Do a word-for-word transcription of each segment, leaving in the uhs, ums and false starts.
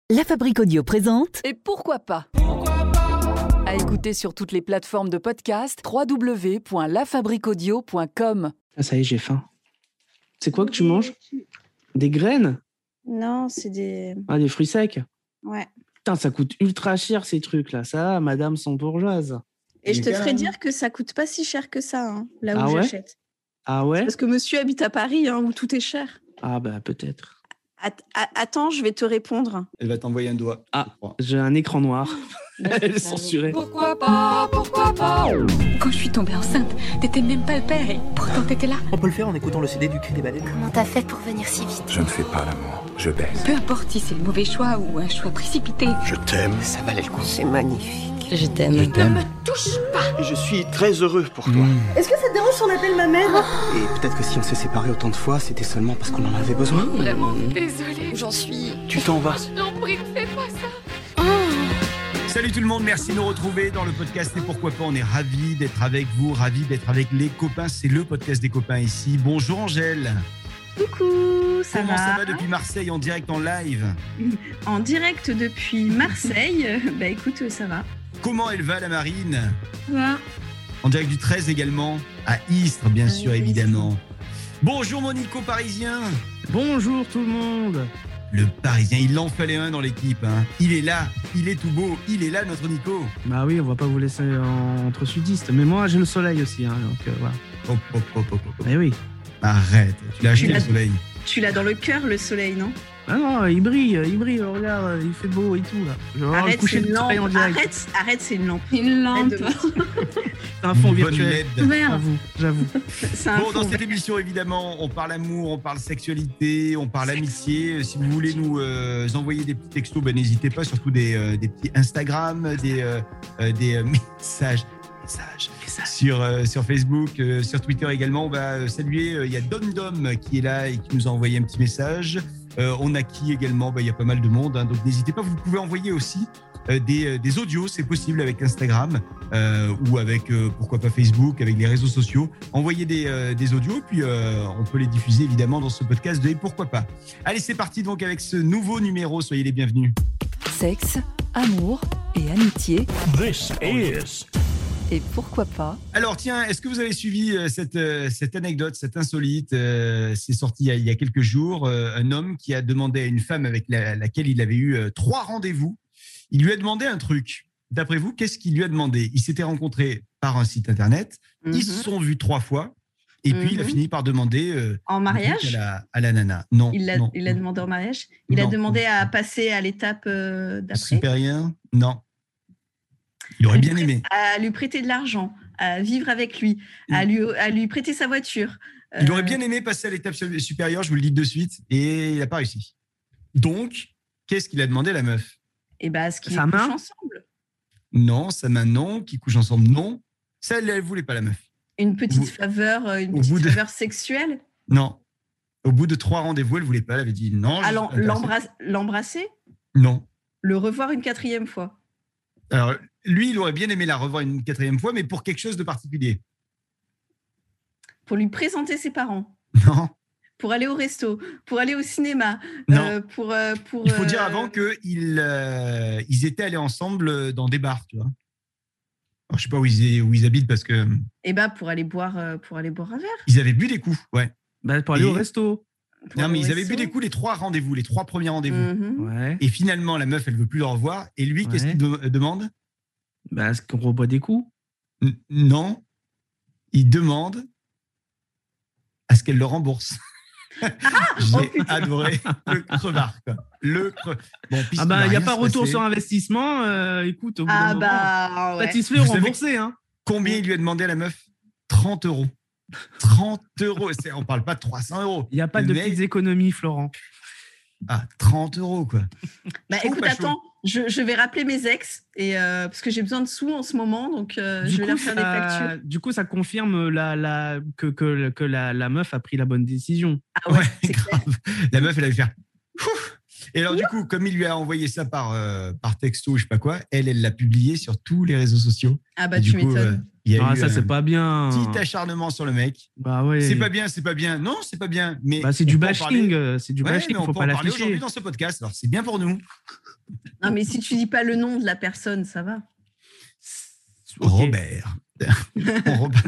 La Fabrique Audio présente. Et pourquoi pas, à écouter sur toutes les plateformes de podcast, w w w point la fabrique audio point com. Ah, ça y est, j'ai faim. C'est quoi que tu manges? Des graines? Non, c'est des... Ah, des fruits secs? Ouais. Putain, ça coûte ultra cher ces trucs-là. Ça, madame sans bourgeoise. Et je te ferai dire que ça coûte pas si cher que ça, hein, là où Ah ouais j'achète. Ah ouais? Parce que monsieur habite à Paris, hein, où tout est cher. Ah bah peut-être. At- a- attends, je vais te répondre. Elle va t'envoyer un doigt. Ah, j'ai un écran noir. Elle est censurée. Pourquoi pas, pourquoi pas. Quand je suis tombée enceinte, t'étais même pas le père et pourtant t'étais là. On peut le faire en écoutant le C D du Cri des Baleines. Comment t'as fait pour venir si vite? Je ne fais pas l'amour, je baise. Peu importe si c'est le mauvais choix ou un choix précipité. Je t'aime. Ça valait le coup. C'est magnifique. Je t'aime. Je t'aime. Ne me touche pas. Et je suis très heureux pour toi. Mmh. Est-ce que ça te dérange si on appelle ma mère? Et peut-être que si on s'est séparés autant de fois, c'était seulement parce qu'on en avait besoin. Vraiment désolée. J'en suis... Tu t'en vas. Non, prie, fais pas ça. Salut tout le monde, merci de nous retrouver dans le podcast Et pourquoi pas. On est ravis d'être avec vous, ravis d'être avec les copains. C'est le podcast des copains ici. Bonjour Angèle. Coucou, ça Comment va? ça va depuis Marseille en direct en live? En direct depuis Marseille, bah écoute, ça va. Comment elle va la Marine? Ça va. En direct du treize également, à Istres bien sûr évidemment. Bonjour mon Nico parisien. Bonjour tout le monde. Le parisien, il en fallait un dans l'équipe. Hein. Il est là, il est tout beau, il est là notre Nico. Bah oui, on va pas vous laisser en- entre sudistes. Mais moi, j'ai le soleil aussi. Hein, donc euh, voilà. Hop, hop, hop, hop, hop. Eh oui. Arrête, tu l'as acheté Tu le l'as- soleil. Tu l'as dans le cœur, le soleil, non? Ah non, il brille, il brille. Regarde, il fait beau et tout là. Je vais voir le Arrête, coucher c'est de une lampe. soleil en direct. Arrête, arrête, c'est une lampe. Une Arrête de- C'est un fond Une bonne virtuel. L E D. J'avoue, j'avoue. C'est un Bon, dans fond. cette émission, évidemment, on parle amour, on parle sexualité, on parle amitié. Si vous voulez nous euh, envoyer des petits textos, ben, n'hésitez pas, surtout des, euh, des petits Instagram, des, euh, euh, des euh, messages, messages sur, euh, sur Facebook, euh, sur Twitter également. On va euh, saluer, euh, il y a Dom Dom qui est là et qui nous a envoyé un petit message. Euh, on a qui également, ben, il y a pas mal de monde, hein, donc n'hésitez pas, vous pouvez envoyer aussi euh, des, euh, des audios, c'est possible avec Instagram euh, ou avec, euh, pourquoi pas Facebook, avec les réseaux sociaux. Envoyez des, euh, des audios, puis euh, on peut les diffuser évidemment dans ce podcast de Et pourquoi pas. Allez, c'est parti donc avec ce nouveau numéro, soyez les bienvenus. Sexe, amour et amitié. This is... Et pourquoi pas. Alors tiens, est-ce que vous avez suivi euh, cette, euh, cette anecdote, cette insolite euh, C'est sorti il y, a, il y a quelques jours, euh, un homme qui a demandé à une femme avec la- laquelle il avait eu euh, trois rendez-vous. Il lui a demandé un truc. D'après vous, qu'est-ce qu'il lui a demandé? Il s'était rencontré par un site internet, Mhm. ils se sont vus trois fois, et puis il a Mhm. fini par demander euh, En un mariage? truc à la, à la nana. Non, Il l'a non, il a non. demandé en mariage? Il a Non. demandé à passer à l'étape euh, d'après? Supérieur? Non. Il aurait bien aimé. À lui prêter de l'argent, à vivre avec lui, à lui, à lui prêter sa voiture. Il Euh, aurait bien aimé passer à l'étape supérieure, je vous le dis de suite, et il n'a pas réussi. Donc, qu'est-ce qu'il a demandé à la meuf? Et bah, ce qu'ils Sa couchent main? ensemble. Non, sa main non, qui couchent ensemble non. Ça, elle ne voulait pas la meuf. Une petite Vous- faveur, euh, une au petite bout de- faveur sexuelle. Non. Au bout de trois rendez-vous, elle ne voulait pas, elle avait dit non. je À suis l'em- pas intéressée. l'embras- L'embrasser, Non. le revoir une quatrième fois. Alors, lui, il aurait bien aimé la revoir une quatrième fois, mais pour quelque chose de particulier. Pour lui présenter ses parents, Non. pour aller au resto, pour aller au cinéma, Non. euh, pour, euh, pour. Il faut dire euh, avant qu'ils euh, ils étaient allés ensemble dans des bars, tu vois. Alors, je sais pas où ils, où ils habitent parce que Eh bah, pour aller boire, euh, pour aller boire un verre. ils avaient bu des coups, ouais. Bah, pour aller Et- au resto. pour Non, aller mais au ils avaient bu resto. des coups les trois rendez-vous, les trois premiers rendez-vous. Mhm. Ouais. Et finalement, la meuf, elle veut plus le revoir. Et lui, qu'est-ce Ouais. qu'il de- demande? Bah, est-ce qu'on reboit des coups? N- Non. Il demande à ce qu'elle le rembourse. J'ai adoré le crevard, quoi. Le crevard. Bon, Ah puisqu'il bah, va il n'y a rien pas se retour passer, sur investissement. euh, écoute, au bout Ah d'un moment, bah, ouais. satisfait ou Vous savez- remboursé. Hein. Combien il lui a demandé à la meuf? trente euros. trente euros. C'est- On parle pas de trois cents euros. Il n'y a pas Le de mec- petites économies, Florent. Ah, trente euros, quoi. Bah, Chaud ou écoute, pas chaud? attends, je, je vais rappeler mes ex et euh, parce que j'ai besoin de sous en ce moment, donc euh, Du je vais coup, leur faire des ça, factures. du coup, ça confirme la, la, que, que, que la, la meuf a pris la bonne décision. Ah ouais, Ouais, c'est clair. grave. La meuf, elle allait faire. Ouf. Et alors, du coup, comme il lui a envoyé ça par, euh, par texto, je sais pas quoi, elle, elle l'a publié sur tous les réseaux sociaux. Ah bah Et tu du coup, m'étonnes. Il y a Ah, eu ça, c'est un pas bien. petit acharnement sur le mec. Bah ouais. C'est pas bien, c'est pas bien. Non, c'est pas bien. Mais Bah, c'est on du peut en bashing. parler. euh, C'est du Ouais, bashing, mais on faut peut pas en parler l'afficher. aujourd'hui dans ce podcast. Alors, c'est bien pour nous. Non, mais si tu dis pas le nom de la personne, ça va. Ok. Robert. Robert.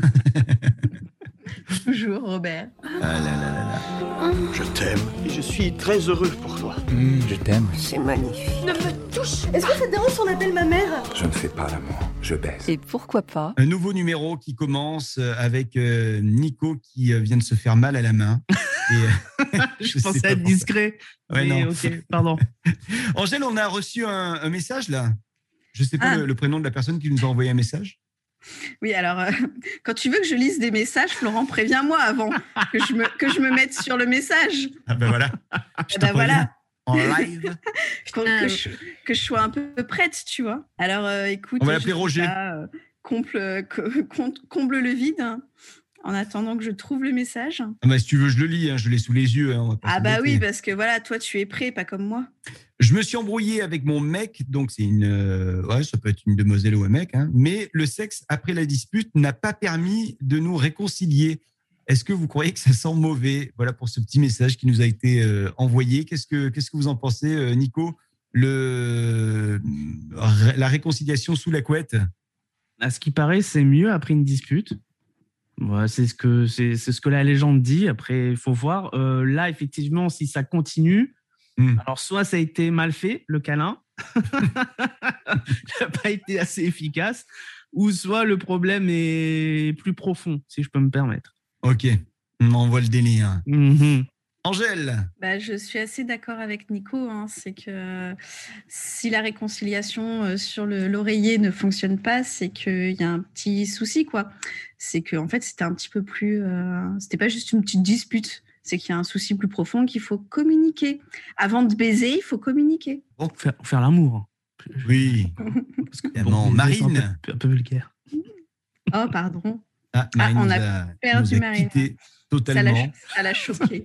Toujours, Robert. Ah là là là là. Je t'aime et je suis très heureux pour toi. Mmh, je t'aime. C'est magnifique. Ne me touche. Est-ce que ça te dérange si on appelle ma mère? Je ne fais pas l'amour, je baise. Et pourquoi pas? Un nouveau numéro qui commence avec euh, Nico qui euh, vient de se faire mal à la main. Et, euh, Je sais pensais pas être pourquoi. discret. Ouais, mais non. ok, pardon. Angèle, on a reçu un, un message là. Je sais pas Ah. le, le prénom de la personne qui nous a envoyé un message. Oui, alors, euh, quand tu veux que je lise des messages, Florent, préviens-moi avant que je me, que je me mette sur le message. Ah ben voilà. Je Eh ben t'en voilà. préviens, en live. Pour que je, que je sois un peu prête, tu vois. Alors, euh, écoute, On va je l'appeler sais Roger. pas, euh, comble, euh, co- com- comble le vide hein, en attendant que je trouve le message. Ah bah, si tu veux, je le lis. Hein, je l'ai sous les yeux. Hein, on va pas Ah bah s'embêter. oui, parce que voilà, toi, tu es prêt, pas comme moi. Je me suis embrouillé avec mon mec, donc c'est une, euh, ouais, ça peut être une demoiselle ou un mec, hein, mais le sexe après la dispute n'a pas permis de nous réconcilier. Est-ce que vous croyez que ça sent mauvais? Voilà pour ce petit message qui nous a été euh, envoyé. Qu'est-ce que, qu'est-ce que vous en pensez, euh, Nico? Le, la réconciliation sous la couette? À ce qui paraît, c'est mieux après une dispute. Ouais, c'est ce que c'est, c'est ce que la légende dit. Après, il faut voir. Euh, là, effectivement, si ça continue, Mm. alors soit ça a été mal fait, le câlin, ça n'a pas été assez efficace, ou soit le problème est plus profond, si je peux me permettre. Ok, on envoie le délire. Mhm. Angèle, Bah, je suis assez d'accord avec Nico. Hein, c'est que si la réconciliation euh, sur le, l'oreiller ne fonctionne pas, c'est qu'il y a un petit souci, quoi. C'est que en fait, c'était un petit peu plus. Euh, c'était pas juste une petite dispute. C'est qu'il y a un souci plus profond qu'il faut communiquer. Avant de baiser, il faut communiquer. Faire, faire l'amour. oui, Parce que, évidemment. baiser, c'est un Marine. peu, un peu vulgaire. Oh, pardon. Ah, Marine on nous a a, perdu nous a Marine. quittés Ça l'a, totalement. ça l'a choqué.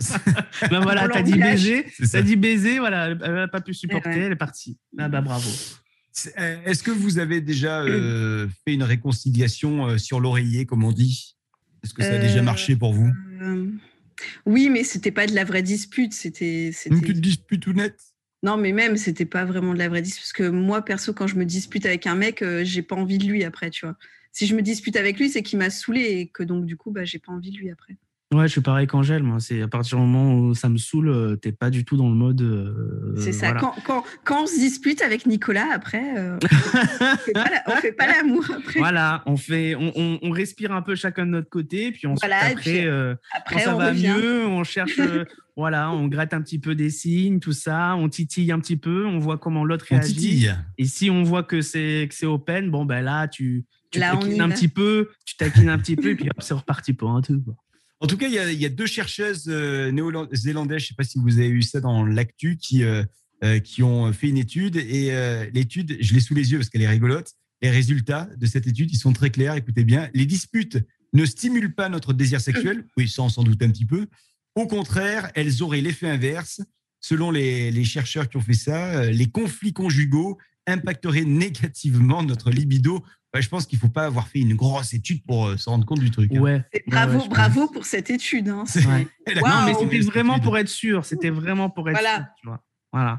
Ben voilà, On t'as dit l'engage. baiser, C'est ça. t'as dit baiser, voilà, elle n'a pas pu supporter, Ouais, ouais. elle est partie. Ah bah bravo. C'est- euh, Est-ce que vous avez déjà euh, fait une réconciliation euh, sur l'oreiller, comme on dit? Est-ce que ça a Euh, déjà marché pour vous? Euh, oui, mais c'était pas de la vraie dispute. C'était, c'était... Une petite dispute tout nette? Non, mais même, c'était pas vraiment de la vraie dispute. Parce que moi, perso, quand je me dispute avec un mec, euh, j'ai pas envie de lui après, tu vois. Si je me dispute avec lui, c'est qu'il m'a saoulé et que donc, du coup, bah, j'ai pas envie de lui après. Ouais, je suis pareil qu'Angèle, moi. C'est à partir du moment où ça me saoule, euh, t'es pas du tout dans le mode. euh, c'est ça. voilà. Quand, quand, quand on se dispute avec Nicolas, après, euh, on fait pas la- on fait pas l'amour après. Voilà, on fait, on, on, on respire un peu chacun de notre côté, puis ensuite Voilà, et après, puis euh, Après, quand ça on va revient. mieux, on cherche, euh, voilà, on gratte un petit peu des signes, tout ça, on titille un petit peu, on voit comment l'autre On réagit. titille. Et si on voit que c'est que c'est open, bon ben là, tu, tu Là, on y taquines un va. petit peu, tu taquines un petit peu, et puis hop, c'est reparti pour un truc. En tout cas, il y a, il y a deux chercheuses euh, néo-zélandaises, je ne sais pas si vous avez eu ça dans l'actu, qui, euh, euh, qui ont fait une étude. Et euh, l'étude, je l'ai sous les yeux parce qu'elle est rigolote. Les résultats de cette étude, ils sont très clairs. Écoutez bien, les disputes ne stimulent pas notre désir sexuel. Oui, ça, on s'en doute un petit peu. Au contraire, elles auraient l'effet inverse. Selon les, les chercheurs qui ont fait ça, euh, les conflits conjugaux impacteraient négativement notre libido. Ouais, je pense qu'il ne faut pas avoir fait une grosse étude pour euh, se rendre compte du truc. hein. Ouais. Et ouais, bravo, ouais, je bravo pour cette étude. Hein. C'est- Ouais. Elle a Waouh. Non, mais fait c'était cette vraiment étude. pour être sûr. C'était vraiment pour être Voilà. sûr. Tu vois. Voilà.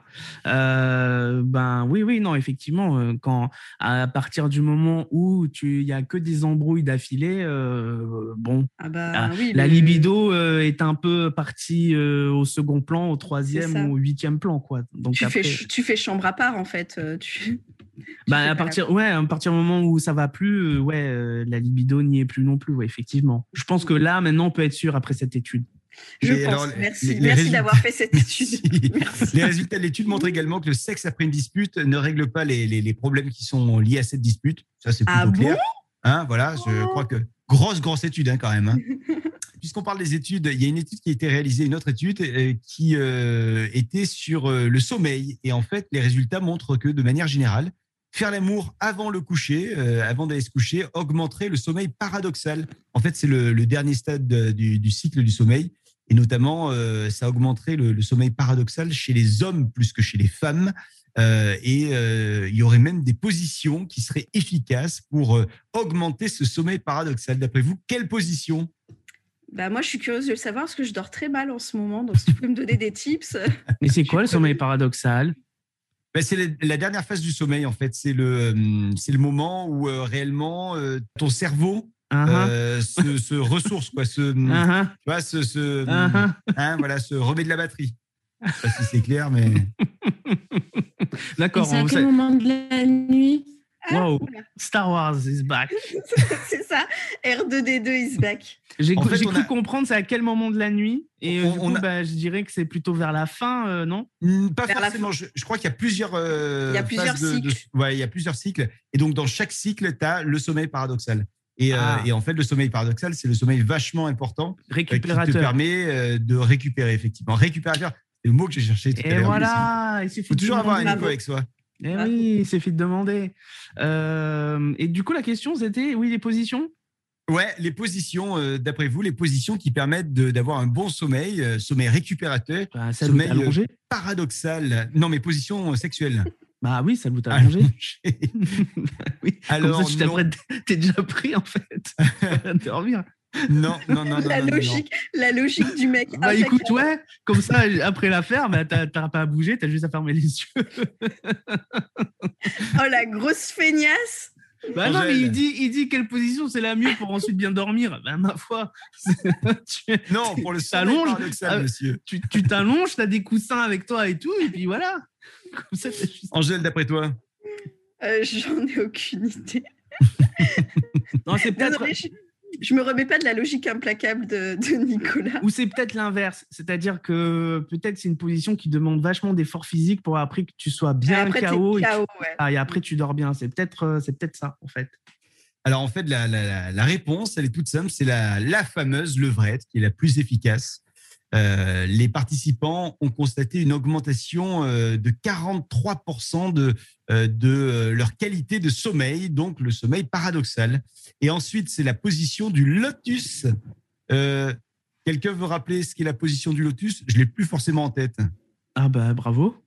Euh, ben oui, oui, non, effectivement, euh, quand à partir du moment où tu, il y a que des embrouilles d'affilée, euh, bon, Ah bah, la, oui, la le- libido euh, est un peu partie euh, au second plan, au troisième C'est ça. ou au huitième plan, quoi. Donc Tu, après, fais, ch- tu fais chambre à part, en fait. euh, Tu, tu bah, fais à pas partir, ouais, à partir du moment où ça va plus, euh, ouais, euh, la libido n'y est plus non plus, ouais, effectivement. Je pense que là, maintenant, on peut être sûr après cette étude. Je Et pense. alors, Merci, les- les merci résultats- d'avoir fait cette Merci. étude. Merci. Les résultats de l'étude montrent également que le sexe après une dispute ne règle pas les, les- les problèmes qui sont liés à cette dispute. Ça, c'est plutôt Ah bon clair. Hein, voilà, je crois que grosse, grosse étude hein, quand même. hein. Puisqu'on parle des études, il y a une étude qui a été réalisée, une autre étude euh, qui euh, était sur euh, le sommeil. Et en fait, les résultats montrent que de manière générale, faire l'amour avant le coucher, euh, avant d'aller se coucher, augmenterait le sommeil paradoxal. En fait, c'est le, le dernier stade de- du, du cycle du sommeil. Et notamment, euh, ça augmenterait le, le sommeil paradoxal chez les hommes plus que chez les femmes. Euh, et euh, il y aurait même des positions qui seraient efficaces pour euh, augmenter ce sommeil paradoxal. D'après vous, quelle position ? Bah, moi, je suis curieuse de le savoir parce que je dors très mal en ce moment. Donc, si tu peux me donner des tips. Mais c'est quoi le sommeil paradoxal ? Ben, c'est la, la dernière phase du sommeil, en fait. C'est le, euh, c'est le moment où euh, réellement euh, ton cerveau uh-huh. euh, se, se ressource, quoi, se, uh-huh. tu vois, se, se, uh-huh. hein, voilà, se remet de la batterie. Je ne sais pas si c'est clair, mais. D'accord. Et c'est à quel moment de la nuit ? Wow, Star Wars is back. C'est ça, R deux D deux is back. J'ai, en cru, fait, j'ai cru a... comprendre c'est à quel moment de la nuit. Et on, du coup, a... bah, je dirais que c'est plutôt vers la fin, euh, non ? Pas vers forcément. Je, je crois qu'il y a plusieurs, euh, il y a plusieurs phases cycles. De, de, ouais, il y a plusieurs cycles. Et donc, dans chaque cycle, tu as le sommeil paradoxal. Et, ah. euh, et en fait, le sommeil paradoxal, c'est le sommeil vachement important. Récupérateur. Euh, qui te permet euh, de récupérer, effectivement. Récupérateur, c'est le mot que j'ai cherché tout et à l'heure. Voilà, il faut toujours avoir un Nico avec soi. Eh oui, il suffit de demander. Euh, et du coup, la question, c'était, oui, les positions ? Ouais, les positions, euh, d'après vous, les positions qui permettent de, d'avoir un bon sommeil, euh, sommeil récupérateur, bah, sommeil allongé. Euh, paradoxal. Non, mais positions euh, sexuelles. Bah oui, ça vous t'a allongé. Oui. Alors, comme ça, tu t'es, t'es déjà pris, en fait. dormir. Non, non, non, non. La, non, logique, non. la logique du mec. Bah écoute, ouais, comme ça, après l'affaire, bah, t'as, t'as pas à bouger, t'as juste à fermer les yeux. Oh, la grosse feignasse. Bah non, mais il dit, il dit quelle position c'est la mieux pour ensuite bien dormir. Ben, ma foi. tu, non, pour le sommeil paradoxal, monsieur. Tu, tu t'allonges, t'as des coussins avec toi et tout, et puis voilà. Comme ça, juste... Angèle, d'après toi euh, J'en ai aucune idée. Non, c'est peut-être... Non, non, je, je me remets pas de la logique implacable de, de Nicolas. Ou c'est peut-être l'inverse. C'est-à-dire que peut-être c'est une position qui demande vachement d'efforts physiques pour après que tu sois bien K O. Et, K O tu... ouais. ah, et après, tu dors bien. C'est peut-être, c'est peut-être ça, en fait. Alors, en fait, la, la, la réponse, elle est toute simple. C'est la, la fameuse levrette qui est la plus efficace. Euh, les participants ont constaté une augmentation euh, de quarante-trois pour cent de, euh, de euh, leur qualité de sommeil, donc le sommeil paradoxal. Et ensuite, c'est la position du lotus. Euh, quelqu'un veut rappeler ce qu'est la position du lotus ? Je ne l'ai plus forcément en tête. Ah bah bravo.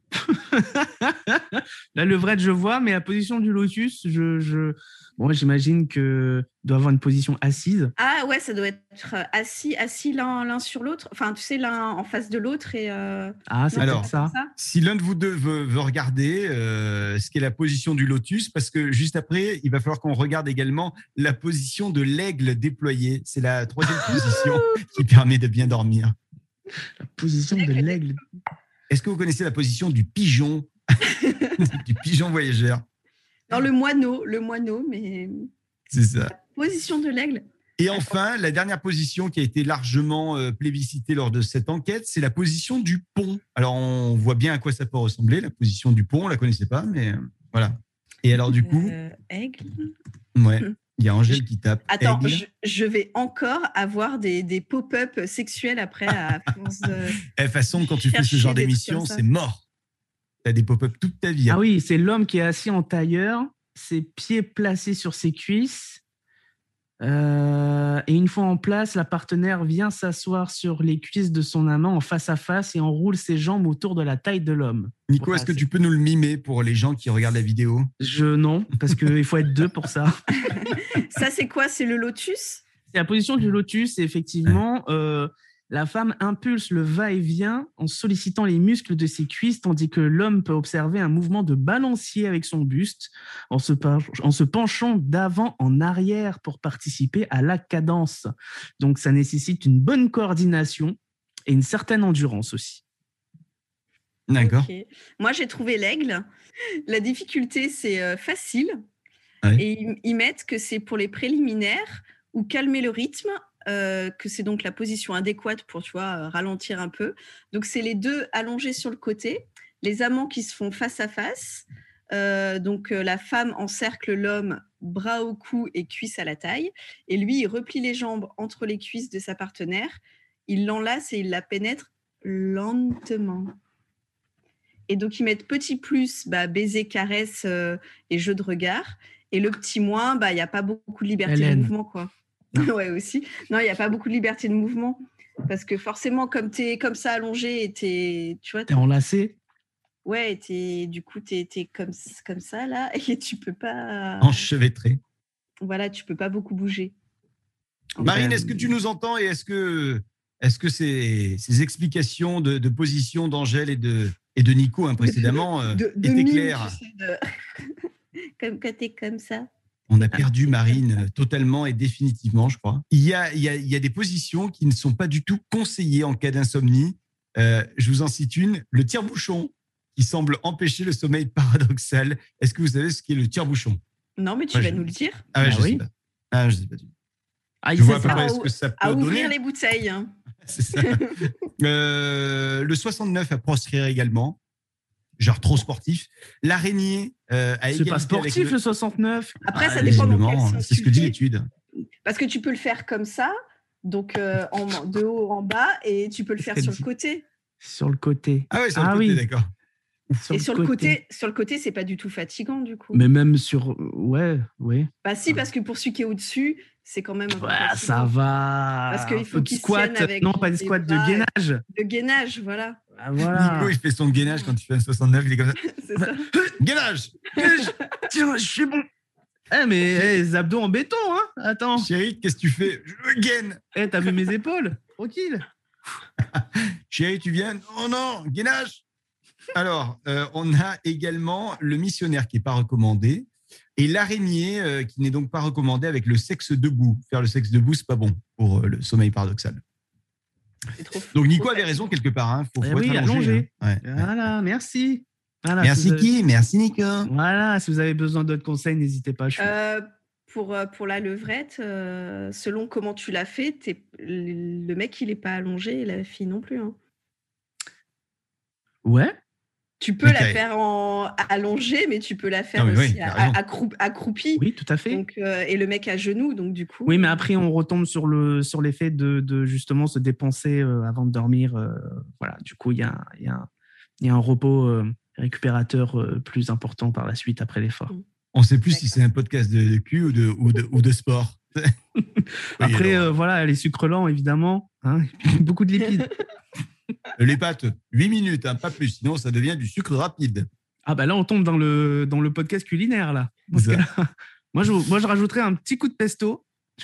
La levrette, je vois, mais la position du lotus, je, je... Bon, j'imagine que doit avoir une position assise. Ah ouais, ça doit être assis, assis l'un, l'un sur l'autre. Enfin, tu sais, l'un en face de l'autre. Et euh... Ah, c'est alors ça. ça. Si l'un de vous deux veut, veut regarder euh, ce qu'est la position du lotus, parce que juste après, il va falloir qu'on regarde également la position de l'aigle déployé. C'est la troisième position qui permet de bien dormir. La position de l'aigle. Est-ce que vous connaissez la position du pigeon, du pigeon voyageur ? Non, le moineau, le moineau, mais c'est ça. La position de l'aigle. Et enfin, la dernière position qui a été largement euh, plébiscitée lors de cette enquête, c'est la position du pont. Alors, on voit bien à quoi ça peut ressembler, la position du pont. On la connaissait pas, mais euh, voilà. Et alors, du coup, euh, aigle. Ouais. Il y a Angèle qui tape. Attends, je, je vais encore avoir des, des pop-up sexuels après à force de. De toute façon, quand tu fais ce genre d'émission, c'est mort. Tu as des pop-up toute ta vie. Hein. Ah oui, c'est l'homme qui est assis en tailleur, ses pieds placés sur ses cuisses. Euh, et une fois en place, la partenaire vient s'asseoir sur les cuisses de son amant en face à face et enroule ses jambes autour de la taille de l'homme. Nico, voilà, est-ce que c'est... tu peux nous le mimer pour les gens qui regardent la vidéo ? Je non, parce qu'il faut être deux pour ça. Ça, c'est quoi ? C'est le lotus ? C'est la position du lotus, et effectivement, ouais. euh, la femme impulse le va-et-vient en sollicitant les muscles de ses cuisses, tandis que l'homme peut observer un mouvement de balancier avec son buste en se, en se penchant d'avant en arrière pour participer à la cadence. Donc, ça nécessite une bonne coordination et une certaine endurance aussi. D'accord. Okay. Moi, j'ai trouvé l'aigle. La difficulté, c'est euh, facile. Ouais. Et ils, ils mettent que c'est pour les préliminaires ou calmer le rythme. Euh, que c'est donc la position adéquate pour, tu vois, euh, ralentir un peu. Donc, c'est les deux allongés sur le côté, les amants qui se font face à face. Euh, donc, euh, la femme encercle l'homme, bras au cou et cuisses à la taille. Et lui, il replie les jambes entre les cuisses de sa partenaire. Il l'enlace et il la pénètre lentement. Et donc, ils mettent petit plus, bah, baiser, caresse euh, et jeu de regard. Et le petit moins, bah, il n'y a pas beaucoup de liberté Hélène. de mouvement, quoi. Ouais, aussi. Non, il n'y a pas beaucoup de liberté de mouvement. Parce que forcément, comme tu es comme ça allongé et t'es, tu vois, t'es enlacé. Ouais, t'es, du coup, tu es comme, comme ça, là, et tu peux pas... Enchevêtré. Voilà, tu peux pas beaucoup bouger. Marine, est-ce que tu nous entends et est-ce que, est-ce que ces, ces explications de, de position d'Angèle et de, et de Nico hein, précédemment euh, de, de étaient mime, claires? tu sais, de... Comme quand tu es comme ça. On a perdu Marine totalement et définitivement, je crois. Il y a, il y a, il y a des positions qui ne sont pas du tout conseillées en cas d'insomnie. Euh, je vous en cite une, le tire-bouchon, qui semble empêcher le sommeil paradoxal. Est-ce que vous savez ce qu'est le tire-bouchon? Non, mais tu Moi, vas je... nous le dire. Ah, ouais, ah je oui. sais pas. Ah, je sais pas du tout. Ah, je vois à ça, peu près à, ce que ça peut à donner. ouvrir les bouteilles. Hein. C'est ça. euh, le soixante-neuf à proscrire également. Genre trop sportif. L'araignée euh, a C'est pas sportif avec le... le soixante-neuf. Après, ah, ça dépend dans quel sens c'est ce tu que dit fais. l'étude. Parce que tu peux le faire comme ça, donc euh, en, de haut en bas, et tu peux le faire sur le côté. Sur le côté. Ah ouais, sur ah le côté, oui. d'accord. Sur et le sur côté. le côté, sur le côté, c'est pas du tout fatigant du coup. Mais même sur, ouais, ouais. Bah si, parce que pour celui qui est au-dessus, c'est quand même. Un peu Ouais, fatigant. ça va. Parce qu'il faut qu'il squat, tienne avec non pas des les squats de bras, gainage. De gainage, voilà. Ah, voilà. Nico, il fait son gainage quand tu fais un soixante-neuf, il est comme ça. C'est ça. Gainage. Tiens, je suis bon. Eh mais hey, les abdos en béton, hein. Attends. Chérie, qu'est-ce que tu fais? Je me gaine. Eh, t'as vu mes épaules? Tranquille. Chérie, tu viens? Oh non, gainage. Alors, euh, on a également le missionnaire qui n'est pas recommandé et l'araignée euh, qui n'est donc pas recommandé avec le sexe debout. Faire le sexe debout, c'est pas bon pour euh, le sommeil paradoxal. Trop, donc Nico trop avait raison quelque part. Hein. Faut, eh faut oui, être allongé. allongé. Hein. Ouais, voilà, ouais. merci. Voilà, merci si qui avez... Merci Nico. Voilà, si vous avez besoin d'autres conseils, n'hésitez pas. Je suis... euh, pour, pour la levrette, euh, selon comment tu l'as fait, t'es... le mec, il n'est pas allongé et la fille non plus. Hein. Ouais. Tu peux okay. la faire en allongée, mais tu peux la faire non, aussi oui, accrou... accroupie. Oui, tout à fait. Donc, euh, et le mec à genoux, donc du coup. Oui, mais après, on retombe sur, le, sur l'effet de, de justement se dépenser euh, avant de dormir. Euh, voilà, du coup, il y a, y, a, y a un repos euh, récupérateur euh, plus important par la suite après l'effort. On ne sait plus D'accord. si c'est un podcast de, de cul ou de, ou de, ou de sport. Après, euh, voilà, les sucres lents, évidemment. Hein, beaucoup de lipides. Les pâtes, huit minutes, hein, pas plus, sinon ça devient du sucre rapide. Ah bah là, on tombe dans le, dans le podcast culinaire, là. là moi, je, moi, je rajouterais un petit coup de pesto.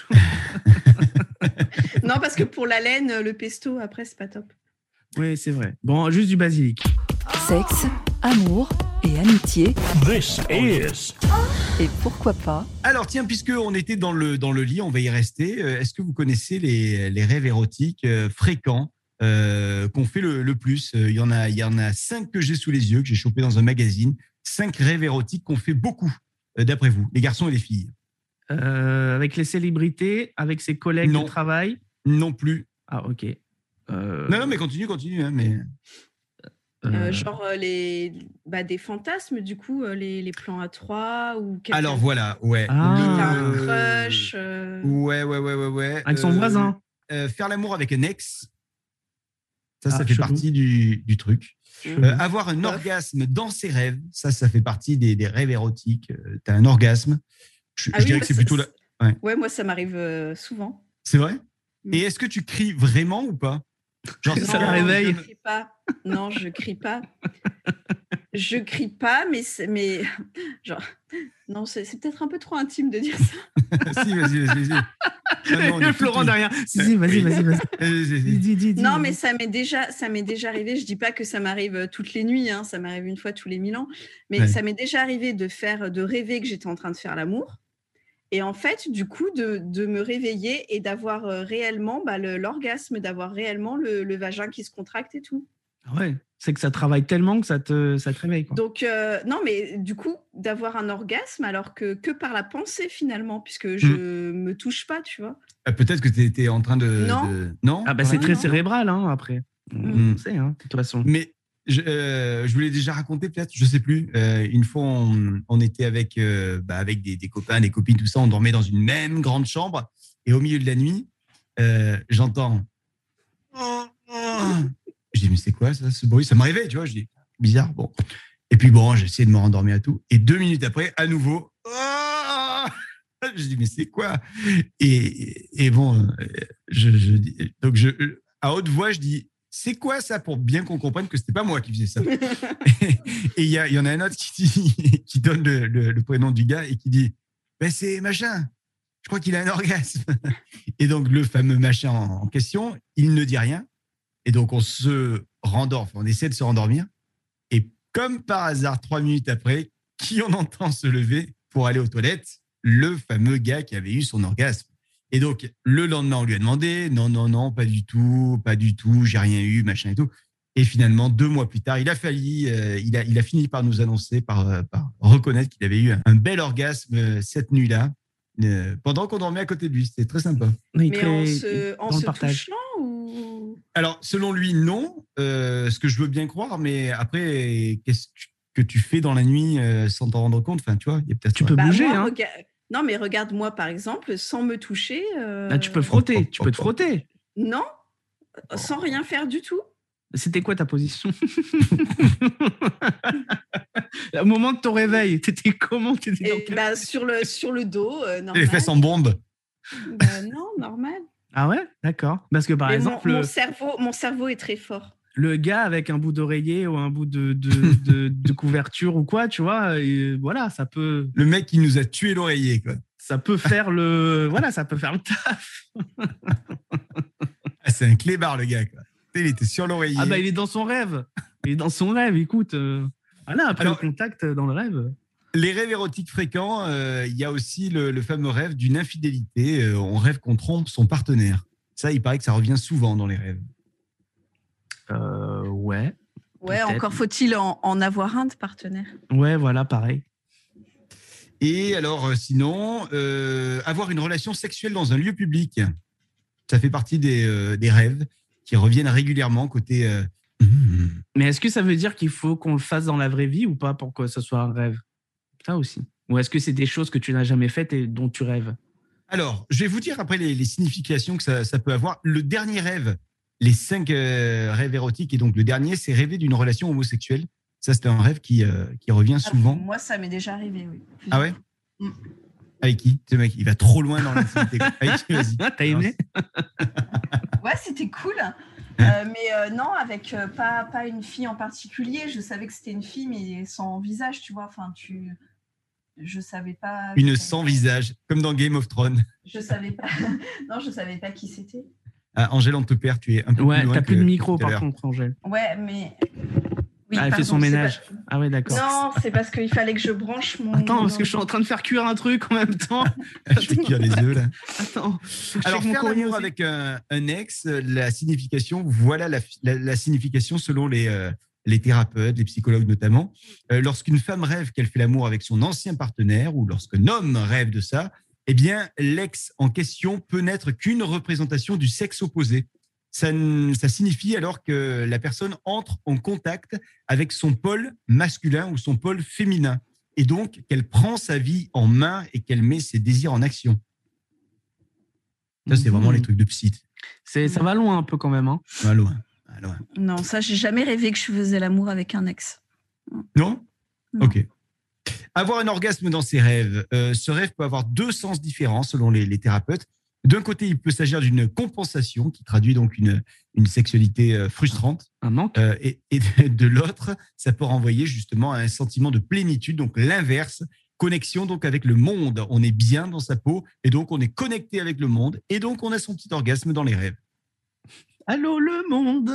Non, parce que pour la laine, le pesto, après, c'est pas top. Oui, c'est vrai. Bon, juste du basilic. Sexe, amour et amitié. This is... Et pourquoi pas? Alors tiens, puisqu'on était dans le, dans le lit, on va y rester. Est-ce que vous connaissez les, les rêves érotiques euh, fréquents Euh, qu'on fait le, le plus? Il y en a, il y en a cinq que j'ai sous les yeux, que j'ai chopé dans un magazine. Cinq rêves érotiques qu'on fait beaucoup, euh, d'après vous, les garçons et les filles. Euh, avec les célébrités, avec ses collègues non. de travail? Non plus. Ah, ok. Euh... Non, non, mais continue, continue. Hein, mais... Euh, genre euh, les, bah, des fantasmes, du coup, euh, les, les plans à trois ou alors voilà, ouais. Ah. T'as un crush. Euh... Ouais, ouais, ouais, ouais, ouais. Avec son voisin. Euh, faire l'amour avec un ex. Ça, ah, ça fait chelou. partie du, du truc. Euh, avoir un orgasme dans ses rêves, ça, ça fait partie des, des rêves érotiques. Euh, tu as un orgasme. Je, ah je oui, dirais que c'est plutôt là. Ouais. ouais, moi, ça m'arrive euh, souvent. C'est vrai? mmh. Et est-ce que tu cries vraiment ou pas? Genre, non, ça la réveille. Je crie pas. Non, je crie pas. Je crie pas, mais, c'est, mais genre, non, c'est, c'est peut-être un peu trop intime de dire ça. Si, vas-y, vas-y, vas-y. Non, non, Florent tout... derrière. Si, si, vas-y, vas-y, vas-y. Dis, dis, dis, dis, non, mais ça m'est déjà, ça m'est déjà arrivé. Je dis pas que ça m'arrive toutes les nuits, hein, ça m'arrive une fois tous les mille ans, mais ouais. ça m'est déjà arrivé de faire, de rêver que j'étais en train de faire l'amour, et en fait, du coup, de, de me réveiller et d'avoir réellement bah, le, l'orgasme, d'avoir réellement le, le vagin qui se contracte et tout. Ouais, c'est que ça travaille tellement que ça te, ça te réveille. Quoi. Donc, euh, non, mais du coup, d'avoir un orgasme alors que, que par la pensée finalement, puisque je ne mmh. me touche pas, tu vois. Euh, peut-être que tu étais en train de... Non. De... Non ah bah c'est non, très non. cérébral, hein, après. Mmh. On sait, hein, de toute façon. Mais je, euh, je vous l'ai déjà raconté peut-être, je ne sais plus. Euh, une fois, on, on était avec, euh, bah, avec des, des copains, des copines, tout ça. On dormait dans une même grande chambre. Et au milieu de la nuit, euh, j'entends... Je dis, mais c'est quoi ça, ce bruit? Ça me réveille, tu vois. Je dis, bizarre, bon. Et puis bon, j'ai essayé de me rendormir à tout. Et deux minutes après, à nouveau, oh je dis, mais c'est quoi? et, et bon, je, je dis, donc je, à haute voix, je dis, c'est quoi ça pour bien qu'on comprenne que c'était pas moi qui faisais ça. Et il y, y en a un autre qui, dit, qui donne le, le, le prénom du gars et qui dit ben c'est machin, je crois qu'il a un orgasme. Et donc le fameux machin en, en question, il ne dit rien. Et donc on se rendort, on essaie de se rendormir. Et comme par hasard, trois minutes après, qui on entend se lever pour aller aux toilettes? Le fameux gars qui avait eu son orgasme. Et donc, le lendemain, on lui a demandé, non, non, non, pas du tout, pas du tout, j'ai rien eu, machin et tout. Et finalement, deux mois plus tard, il a failli, euh, il, a, il a fini par nous annoncer, par, euh, par reconnaître qu'il avait eu un, un bel orgasme euh, cette nuit-là, euh, pendant qu'on dormait à côté de lui. C'était très sympa. Mais très, en se, en dans le se partage. touchant ou... Alors, selon lui, non, euh, ce que je veux bien croire, mais après, qu'est-ce que tu fais dans la nuit euh, sans t'en rendre compte? Enfin, tu vois, il y a peut-être... Tu peux Bah, bouger, moi, hein. rega- Non, mais regarde-moi, par exemple, sans me toucher. euh, Ah, tu peux frotter, tu peux te frotter. Non, sans rien faire du tout. C'était quoi ta position? Au moment de ton réveil, t'étais comment? T'étais dans Et, quel- bah, sur, le, sur le dos, euh, Les normal. fesses en bombe. Bah, non, normal. Ah ouais? D'accord. Parce que par Mais exemple, mon, le, mon, cerveau, mon cerveau est très fort. le gars avec un bout d'oreiller ou un bout de, de, de, de couverture ou quoi, tu vois, et voilà, ça peut, Le mec qui nous a tué l'oreiller, quoi. ça peut faire le, voilà, ça peut faire le taf. Ah, c'est un clébard, le gars, quoi. Il était sur l'oreiller. Ah bah il est dans son rêve. Il est dans son rêve. Écoute, euh, voilà, après Alors, le contact dans le rêve. Les rêves érotiques fréquents, euh, il y a aussi le, le fameux rêve d'une infidélité. Euh, on rêve qu'on trompe son partenaire. Ça, il paraît que ça revient souvent dans les rêves. Euh, ouais. Ouais, Peut-être. encore faut-il en, en avoir un de partenaire. Ouais, voilà, pareil. Et alors, euh, sinon, euh, avoir une relation sexuelle dans un lieu public, ça fait partie des, euh, des rêves qui reviennent régulièrement côté... euh, mmh. Mais est-ce que ça veut dire qu'il faut qu'on le fasse dans la vraie vie ou pas pour que ce soit un rêve? Ça aussi. Ou est-ce que c'est des choses que tu n'as jamais faites et dont tu rêves? Alors, je vais vous dire après les, les significations que ça, ça peut avoir. Le dernier rêve, les cinq euh, rêves érotiques, et donc le dernier, c'est rêver d'une relation homosexuelle. Ça, c'est un rêve qui, euh, qui revient souvent. Moi, ça m'est déjà arrivé, oui. Ah ouais? Mm. Avec qui? Ce mec, il va trop loin dans l'intimité. Avec qui, vas-y. Ah, t'as aimé? Ouais, c'était cool. Euh, mais euh, non, avec euh, pas, pas une fille en particulier. Je savais que c'était une fille, mais sans visage, tu vois. Enfin, tu... Je savais pas... je Une savais sans pas- visage, comme dans Game of Thrones. Je savais pas... non, je savais pas qui c'était. Ah, Angèle, on te perd, tu es un peu Ouais, plus loin t'as que plus de micro tout à par l'heure. contre, Angèle. Ouais, mais... Oui, Ah, elle fait pardon, son c'est ménage. pas- Ah ouais, d'accord. Non, c'est parce qu'il fallait que je branche mon... Attends, parce mon- que je suis en train de faire cuire un truc en même temps. Je fais cuire les œufs, là. Attends. faut que je Alors, check mon faire courrier l'amour aussi. avec un, un ex, la signification, voilà la, la, la signification selon les, euh, les thérapeutes, les psychologues notamment. Euh, lorsqu'une femme rêve qu'elle fait l'amour avec son ancien partenaire ou lorsqu'un homme rêve de ça, eh bien, l'ex en question peut n'être qu'une représentation du sexe opposé. Ça, n- ça signifie alors que la personne entre en contact avec son pôle masculin ou son pôle féminin. Et donc, qu'elle prend sa vie en main et qu'elle met ses désirs en action. Ça, c'est vraiment Mhm. les trucs de psy. C'est, ça va loin un peu quand même. Hein. Ah, loin. Ah, loin. Non, ça, j'ai jamais rêvé que je faisais l'amour avec un ex. Non? Non. Ok. Avoir un orgasme dans ses rêves. Euh, ce rêve peut avoir deux sens différents selon les, les thérapeutes. D'un côté, il peut s'agir d'une compensation qui traduit donc une, une sexualité euh, frustrante. Un manque. Euh, et, et de, de l'autre, ça peut renvoyer justement à un sentiment de plénitude, donc l'inverse. Connexion donc avec le monde. On est bien dans sa peau et donc on est connecté avec le monde et donc on a son petit orgasme dans les rêves. Allô le monde.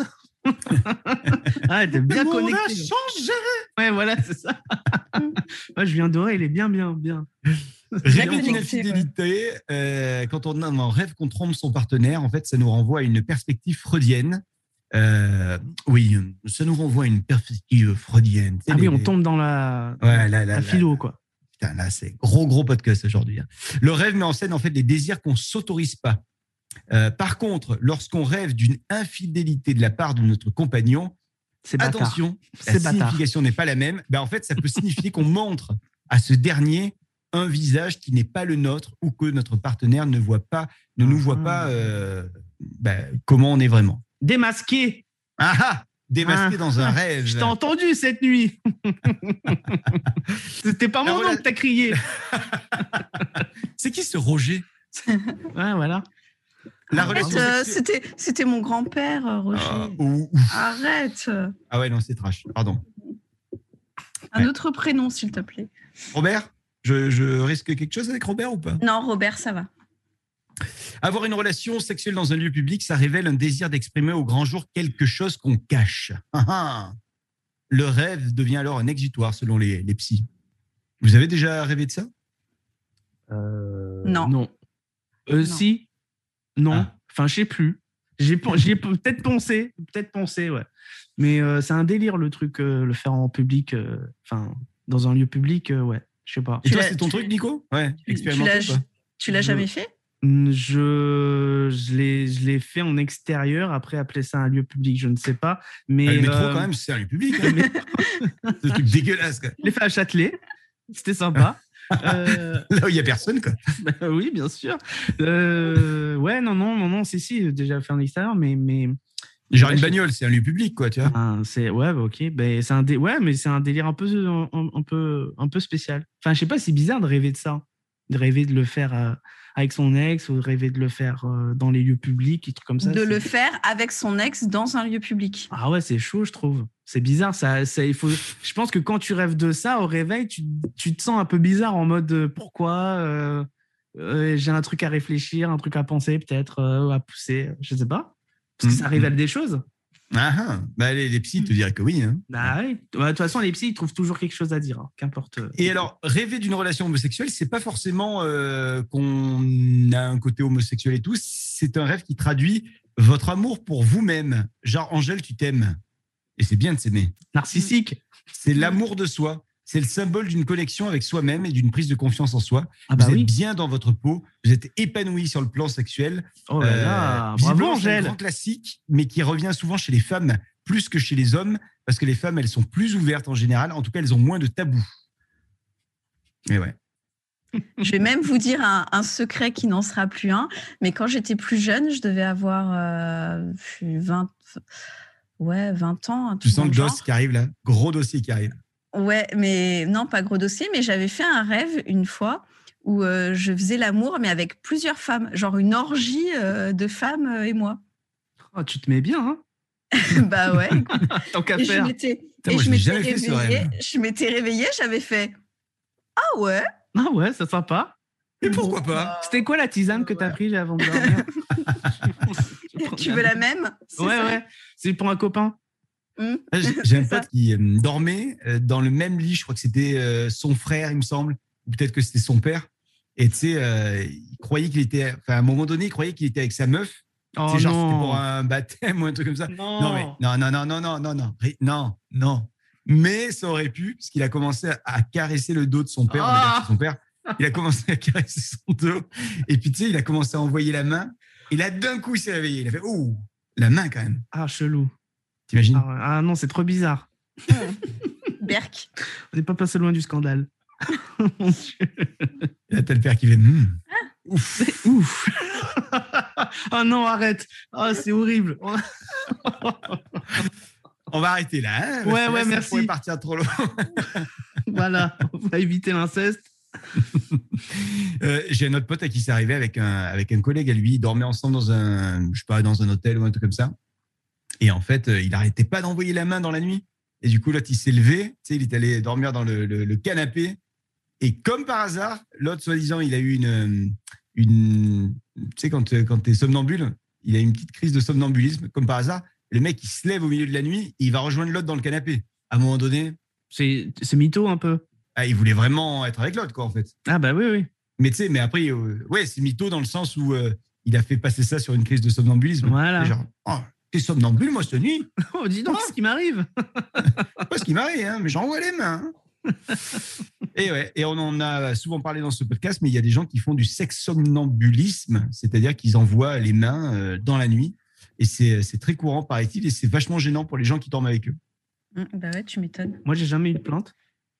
Ah, t'es bien Le monde connecté. a changé. Ouais, voilà, c'est ça. Moi, je viens d'oreille, il est bien, bien, bien. Rêver d'une connecté, infidélité, euh, quand on a un rêve qu'on trompe son partenaire, en fait, ça nous renvoie à une perspective freudienne. Euh, oui, ça nous renvoie à une perspective freudienne. Tu sais, Ah oui, les- on les- tombe dans la, Ouais, là, là, la là, philo, là. quoi. Putain, là, c'est gros, gros podcast aujourd'hui. hein. Le rêve met en scène en fait des désirs qu'on s'autorise pas. Euh, par contre, lorsqu'on rêve d'une infidélité de la part de notre compagnon, C'est bâtard. attention, la C'est bâtard. signification n'est pas la même. Ben, en fait, ça peut signifier qu'on montre à ce dernier un visage qui n'est pas le nôtre ou que notre partenaire ne voit pas, ne nous voit Ah. pas euh, ben, comment on est vraiment. Démasqué. Ah ah, démasqué Ah. dans un rêve. Je t'ai entendu cette nuit. C'était pas mon Ah, nom voilà. que t'as crié. C'est qui ce Roger? Ouais, voilà. La Arrête, relation euh, sexuelle- c'était, c'était mon grand-père, euh, Roger. Ah, ou- ou- Arrête. ah ouais, non, c'est trash. Pardon. Un Ouais. autre prénom, s'il te plaît. Robert, je, je risque quelque chose avec Robert ou pas? Non, Robert, ça va. Avoir une relation sexuelle dans un lieu public, ça révèle un désir d'exprimer au grand jour quelque chose qu'on cache. Ah, ah. Le rêve devient alors un exutoire selon les, les psys. Vous avez déjà rêvé de ça? Euh, Non. Non. Euh, Non. Si. Non. Ah. Enfin, je sais plus. J'ai pen- J'y ai peut-être pensé. Peut-être pensé, ouais. Mais euh, c'est un délire, le truc, euh, le faire en public. euh, Enfin, dans un lieu public, euh, ouais. Je sais pas. Et Tu toi, l'as- c'est ton tu- truc, Nico? Ouais, Tu expérimenté l'as, ou pas? tu l'as Je- jamais fait? Je, je l'ai je l'ai fait en extérieur. Après, appeler ça un lieu public, je ne sais pas. Mais, Ah, le métro, euh, quand même, c'est un lieu public. Hein. C'est un truc dégueulasse, quoi. je l'ai fait à Châtelet. C'était sympa. Euh, Là où il n'y a personne, quoi. Bah oui, bien sûr. Euh, ouais, non, non, non, non, c'est si, déjà fait en extérieur, mais. mais Genre ouais, une je- bagnole, c'est un lieu public, quoi, tu vois. Ah, c'est, ouais, bah, ok. Bah, c'est un dé- ouais, mais c'est un délire un peu, un, un peu, un peu spécial. Enfin, je sais pas, c'est bizarre de rêver de ça. De rêver de le faire euh, avec son ex ou de rêver de le faire euh, dans les lieux publics, et trucs comme ça. De c'est- le faire avec son ex dans un lieu public. Ah ouais, c'est chaud, je trouve. C'est bizarre. Ça, ça, il faut... Je pense que quand tu rêves de ça, au réveil, tu, tu te sens un peu bizarre en mode euh, pourquoi euh, euh, j'ai un truc à réfléchir, un truc à penser, peut-être, euh, à pousser, je sais pas. Parce que ça Mhm. révèle des choses. Ah, ah. Bah, les, les psys te diraient que oui. Hein. Bah oui. Bah, de toute façon, les psys, ils trouvent toujours quelque chose à dire, hein, qu'importe. euh. Et alors, rêver d'une relation homosexuelle, c'est pas forcément euh, qu'on a un côté homosexuel et tout. C'est un rêve qui traduit votre amour pour vous-même. Genre, Angèle, tu t'aimes. Et c'est bien de s'aimer. Narcissique. C'est l'amour de soi. C'est le symbole d'une connexion avec soi-même et d'une prise de confiance en soi. Ah bah vous êtes oui. bien dans votre peau. Vous êtes épanoui sur le plan sexuel. Oh là là, Euh, bravo visiblement, c'est un Angèle. grand classique, mais qui revient souvent chez les femmes plus que chez les hommes, parce que les femmes, elles sont plus ouvertes en général. En tout cas, elles ont moins de tabous. Mais ouais. Je vais même vous dire un, un secret qui n'en sera plus un. Mais quand j'étais plus jeune, je devais avoir euh, vingt, ouais, vingt ans. un Tu truc sens le dans dos genre. qui arrive là, gros dossier qui arrive. Ouais, mais non, pas gros dossier, mais j'avais fait un rêve une fois où euh, je faisais l'amour, mais avec plusieurs femmes, genre une orgie euh, de femmes euh, et moi. Oh, tu te mets bien, hein. Bah ouais. écoute. Tant qu'à Et je faire. m'étais, Putain, et moi, je je l'ai m'étais jamais fait, ce réveillée, rêve. je m'étais réveillée, j'avais fait ah ouais. Ah ouais, c'est sympa. Et pourquoi pas? C'était quoi la tisane que t'as pris avant de dormir? Tu veux la même? C'est Ouais, ça. ouais. C'est pour un copain. Hmm. Ah, J'ai j'ai un C'est ça. pote qui euh, dormait euh, dans le même lit, je crois que c'était euh, son frère, il me semble, ou peut-être que c'était son père. Et tu sais, euh, il croyait qu'il était, enfin, à un moment donné, il croyait qu'il était avec sa meuf. Oh C'est genre, c'était non. pour un baptême ou un truc comme ça. Non. Non, mais non, non, non, non, non, non, non, Ré- non, non. Mais ça aurait pu, parce qu'il a commencé à, à caresser le dos de son père. On va dire que c'est son père. Il a commencé à caresser son dos. Et puis, tu sais, il a commencé à envoyer la main. Et là, d'un coup, il s'est réveillé. Il a fait, oh, la main quand même. Ah, chelou. T'imagines? Ah, ouais. Ah non, c'est trop bizarre. Berk. On n'est pas passé loin du scandale. Mon Dieu. Et là, t'as le père qui fait, hmm. C'est ouf. Oh non, arrête. Oh, c'est horrible. On va arrêter là. Hein, Ouais, parce que ouais, là, ça merci. pourrait partir trop loin. Voilà, on va éviter l'inceste. Euh, J'ai un autre pote à qui c'est arrivé avec un, avec un collègue à lui. Ils dormaient ensemble dans un, je sais pas, dans un hôtel ou un truc comme ça. Et en fait, euh, il arrêtait pas d'envoyer la main dans la nuit. Et du coup, l'autre, il s'est levé. Tu sais, il est allé dormir dans le, le, le canapé. Et comme par hasard, l'autre, soi-disant, il a eu une, une, tu sais, quand, quand t'es somnambule, il a eu une petite crise de somnambulisme. Comme par hasard, le mec, il se lève au milieu de la nuit et il va rejoindre l'autre dans le canapé. À un moment donné, C'est c'est mytho un peu. ah, il voulait vraiment être avec l'autre, quoi, en fait. Ah bah oui, oui. Mais tu sais, mais après, euh, ouais, c'est mytho dans le sens où euh, il a fait passer ça sur une crise de somnambulisme. Voilà. Et genre, oh, t'es somnambule, moi, cette nuit. Oh, dis donc, ce qui m'arrive. Pas ce qui m'arrive, hein, mais j'envoie les mains. hein. et ouais, et on en a souvent parlé dans ce podcast, mais il y a des gens qui font du sex-somnambulisme, c'est-à-dire qu'ils envoient les mains euh, dans la nuit. Et c'est c'est très courant, paraît-il, et c'est vachement gênant pour les gens qui dorment avec eux. Hum, Bah ouais, tu m'étonnes. Moi, j'ai jamais eu de plainte.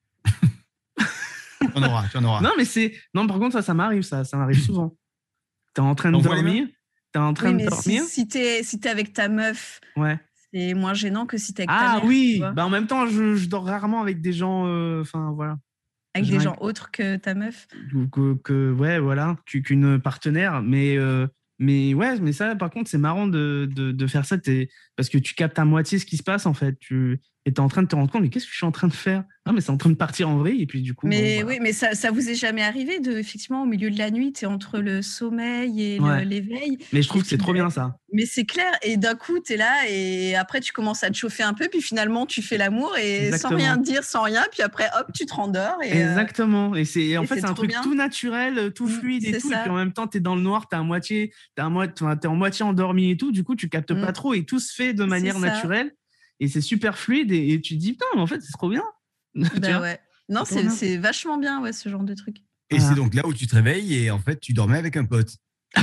Tu en auras, tu en auras. Non, mais c'est. Non, par contre, ça, ça m'arrive, ça. Ça m'arrive souvent. T'es en train de T'envoies les dormir. T'es en train Oui, de mais si, dormir. si t'es si t'es avec ta meuf, Ouais. c'est moins gênant que si t'es avec ta Ah mère. tu oui. vois. Bah, en même temps, je, je dors rarement avec des gens. euh, Enfin, voilà. Avec je des vais- gens autres que ta meuf. Ou que, que- ouais, voilà. qu'u- Qu'une partenaire. Mais, euh, Mais ouais, mais ça, par contre, c'est marrant de, de, de faire ça t'es... parce que tu captes à moitié ce qui se passe, en fait. Tu es en train de te rendre compte, mais qu'est-ce que je suis en train de faire? Ah, mais c'est en train de partir en vrille, et puis du coup. Mais bon, voilà. oui, mais ça, ça vous est jamais arrivé de, effectivement, au milieu de la nuit, tu es entre le sommeil et Ouais. le- l'éveil. Mais je trouve Et que c'est puis, trop bien, ça. Mais c'est clair, et d'un coup, tu es là, et après, tu commences à te chauffer un peu, puis finalement, tu fais l'amour, et Exactement. sans rien dire, sans rien, puis après, hop, tu te rendors. Et, euh, Exactement. Et, c'est, et en et fait, c'est c'est un trop truc bien. tout naturel, tout Mm, fluide et c'est tout. ça. Et puis en même temps, tu es dans le noir, tu es à moitié, t'es à moitié, t'es en moitié endormi et tout. Du coup, tu captes Mm. pas trop et tout se fait de C'est manière ça. naturelle. Et c'est super fluide. Et, et tu te dis, putain, mais en fait, c'est trop bien. Tu Bah vois ouais. Non, C'est trop c'est, bien. c'est vachement bien, ouais, ce genre de truc. Et Voilà. c'est donc là où tu te réveilles et en fait, tu dormais avec un pote.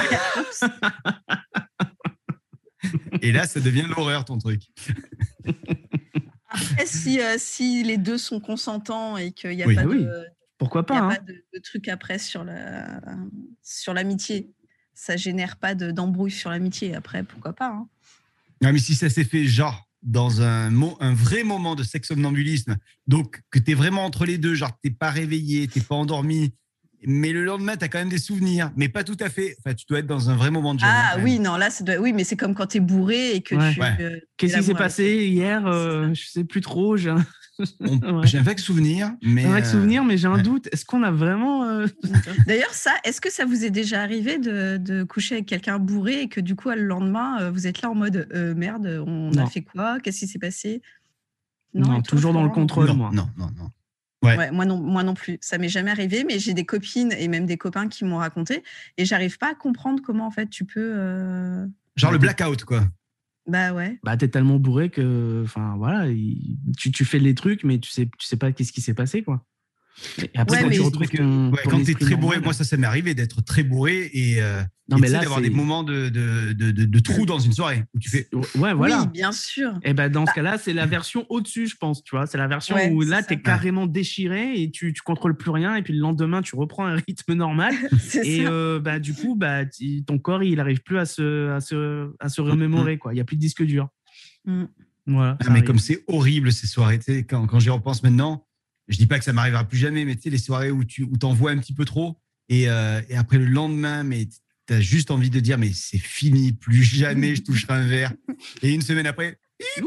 Et là, ça devient l'horreur, ton truc. Après, si, euh, si les deux sont consentants et qu'il n'y a Oui. pas, Ah de, oui. Pourquoi il y pas, a hein. pas de, de truc après sur, la, sur l'amitié, ça génère pas de, d'embrouille sur l'amitié. Après, pourquoi pas, hein. Non, mais si ça s'est fait genre dans un, mo- un vrai moment de sexe-somnambulisme, donc que tu es vraiment entre les deux, genre t'es pas réveillé, t'es pas endormi, mais le lendemain, tu as quand même des souvenirs, mais pas tout à fait. Enfin, tu dois être dans un vrai moment de gêne. Ah hein, quand oui, même. non, là, ça doit... oui, mais c'est comme quand tu es bourré et que Ouais. tu. Ouais. euh, Qu'est-ce fais qui s'est l'amour avec passé hier euh, Je sais plus trop. J'ai un, On- Ouais. J'ai un vague souvenir, mais. un vague euh, souvenir, mais j'ai un ouais. doute. Est-ce qu'on a vraiment. euh, D'ailleurs, ça, est-ce que ça vous est déjà arrivé de, de coucher avec quelqu'un bourré et que du coup, le lendemain, euh, vous êtes là en mode euh, merde, on Non. a fait quoi? Qu'est-ce qui s'est passé? Non, et toi, toujours dans le Florent, contrôle, non, moi. non, non, non. Ouais. Ouais, moi non, moi non plus. Ça m'est jamais arrivé, mais j'ai des copines et même des copains qui m'ont raconté et j'arrive pas à comprendre comment en fait tu peux. euh, Genre le blackout, quoi. Bah ouais. Bah, t'es tellement bourré que. Enfin, voilà. il- Tu, tu fais les trucs, mais tu sais, tu sais pas qu'est-ce qui s'est passé, quoi. Et après, Ouais, quand mais- tu retrouves Que- ton. ouais, ton quand t'es esprit très bourré, normal. moi ça, ça m'est arrivé d'être très bourré et, euh, Non, et mais tu sais, là, d'avoir c'est- des moments de, de, de, de, de trou dans une soirée où tu fais. Ouais, voilà. Oui, bien sûr. Et ben dans ce Bah. cas-là, c'est la version au-dessus, je pense. Tu vois, c'est la version Ouais, où c'est là, ça. t'es carrément déchiré et tu, tu contrôles plus rien. Et puis le lendemain, tu reprends un rythme normal. C'est et ça. euh, bah, du coup, bah, t- ton corps, il arrive plus à se, à se, à se remémorer. Quoi. Il n'y a plus de disque dur. Mm. Voilà. Ah, ça mais arrive. comme c'est horrible ces soirées, tu sais, quand, quand j'y repense maintenant, je dis pas que ça m'arrivera plus jamais, mais tu sais, les soirées où tu où t'en vois un petit peu trop et, euh, et après le lendemain, mais t'as juste envie de dire, mais c'est fini, plus jamais je toucherai un verre. Et une semaine après,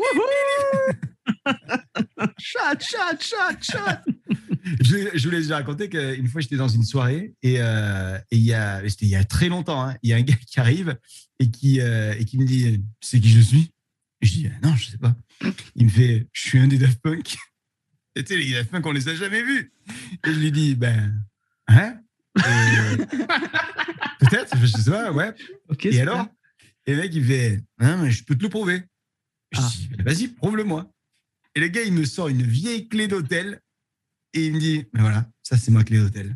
Chat, chat, chat, chat. je, je vous l'ai déjà raconté qu'une fois j'étais dans une soirée et euh, et il y a, c'était il y a très longtemps, hein, il y a un gars qui arrive et qui, euh, et qui me dit, c'est qui je suis? Et je dis, non, je sais pas. Il me fait, je suis un des Daft Punk. Et tu sais, les Daft Punk, on les a jamais vus. Et je lui dis, ben, hein? Et- Peut-être, je sais pas, ouais. Ok, Et super. alors? Et le mec, il fait, hein, mais je peux te le prouver. Je Ah. dis, ben, vas-y, prouve-le-moi. Et le gars, il me sort une vieille clé d'hôtel et il me dit, ben voilà, ça, c'est ma clé d'hôtel.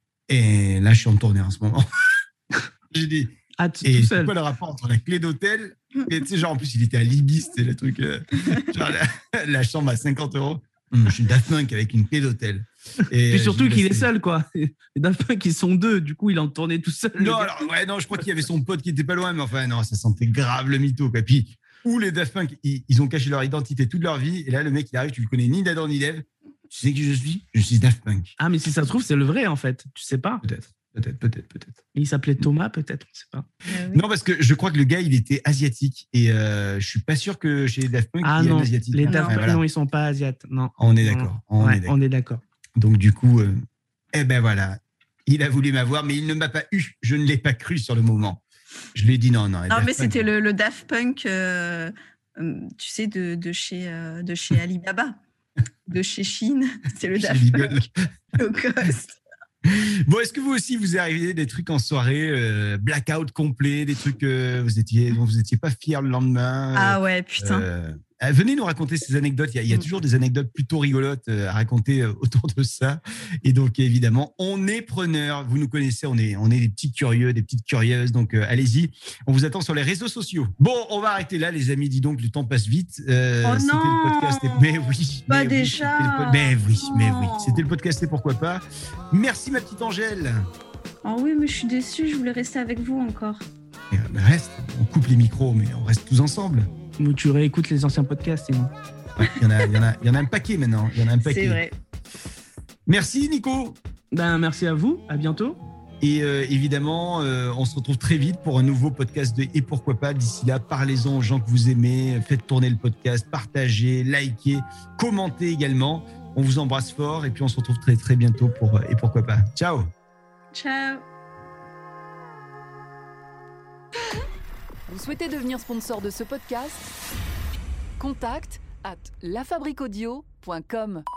Et là, je suis en tournée en ce moment. J'ai dit, Ah, t- et tout c'est seul. quoi le rapport entre la clé d'hôtel et tu sais, genre en plus, il était à l'Ibis, c'est le truc, euh, genre la, la chambre à cinquante euros. Hum, Je suis Daft Punk avec une clé d'hôtel. Et Puis euh, surtout je dis, qu'il bah, est c'est- seul, quoi. Les Daft Punk, ils sont deux. Du coup, il en tournait tout seul. le Non, gars. alors, ouais, non, je crois qu'il y avait son pote qui était pas loin, mais enfin, non, ça sentait grave le mytho, quoi. Puis, où les Daft Punk, ils, ils ont caché leur identité toute leur vie, et là, le mec, il arrive, tu le connais ni d'Adam ni d'Ève. Tu sais qui je suis? Je suis Daft Punk. Ah, mais si ça se trouve, c'est le vrai, en fait. Tu sais pas. Peut-être, peut-être, peut-être, peut-être. Il s'appelait Thomas, peut-être. On sait pas. Euh, oui. Non, parce que je crois que le gars, il était asiatique, et euh, je suis pas sûr que chez les Daft Punk, Ah il y ait non, un asiatique. les Non, Daft Ouais, Punk, voilà. non, ils sont pas asiates. Non. On est Non. d'accord. On Ouais, est d'accord. on est d'accord. Donc, du coup, euh, eh ben voilà, il a voulu m'avoir, mais il ne m'a pas eu. Je ne l'ai pas cru sur le moment. Je lui ai dit non, non. les Non, Daft mais Punk, c'était le, le Daft Punk, euh, euh, tu sais, de, de, chez, euh, de chez Alibaba, de chez Chine. C'est le Chez Daft Lidl. Punk low cost. Bon, est-ce que vous aussi, vous est arrivé des trucs en soirée, euh, blackout complet, des trucs euh, vous étiez, dont vous n'étiez pas fier le lendemain? Ah ouais, putain. Euh, euh, venez nous raconter ces anecdotes. Il y a, il y a Mm. toujours des anecdotes plutôt rigolotes euh, à raconter euh, autour de ça. Et donc, évidemment, on est preneurs. Vous nous connaissez, on est, on est des petits curieux, des petites curieuses. Donc, euh, allez-y. On vous attend sur les réseaux sociaux. Bon, on va arrêter là, les amis. Dis donc, le temps passe vite. Euh, Oh c'était non le podcast. Et- Mais oui. Pas mais oui, déjà. c'était le po- Mais oui, mais oui. Non. C'était le podcast et pourquoi pas. Merci, ma petite Angèle. Oh oui, mais je suis déçue, je voulais rester avec vous encore. Et, euh, ben, reste. On coupe les micros, mais on reste tous ensemble. Ou tu réécoutes les anciens podcasts, sinon. Ouais, Il y en a, il y en a, il y en a un paquet maintenant. Il y en a un paquet. C'est vrai. Merci, Nico. Ben, merci à vous. À bientôt. Et euh, évidemment, euh, on se retrouve très vite pour un nouveau podcast de Et pourquoi pas. D'ici là, parlez-en aux gens que vous aimez, faites tourner le podcast, partagez, likez, commentez également. On vous embrasse fort et puis on se retrouve très très bientôt pour Et pourquoi pas. Ciao. Ciao. Vous souhaitez devenir sponsor de ce podcast ? Contact at lafabriquaudio point com.